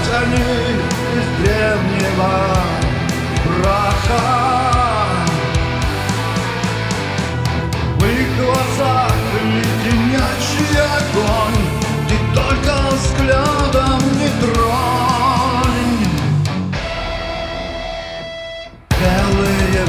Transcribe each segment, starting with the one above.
опять они из древнего праха. В их глазах леденящий огонь, ты только взглядом не тронь. Белые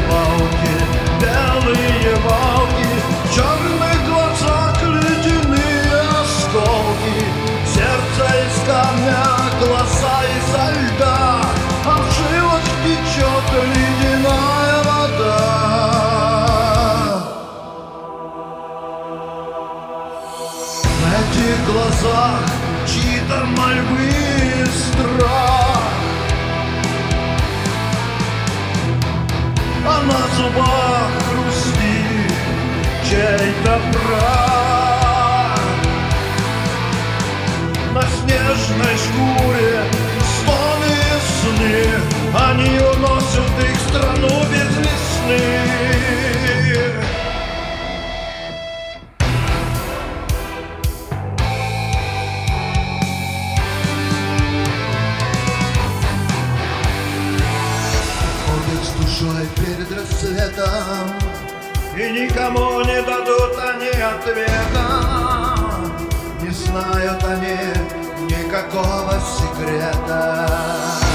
волки, в черных глазах ледяные осколки, сердце из камня, глаза изо льда, а в жилах течет ледяная вода. В этих глазах чьи-то мольбы и страх, а на зубах хрустит чей-то прах. На снежной шкуре стоны и сны, они уносят их страну без весны. Ходят с душой перед рассветом, и никому не дадут они ответа. Не знают они никакого секрета.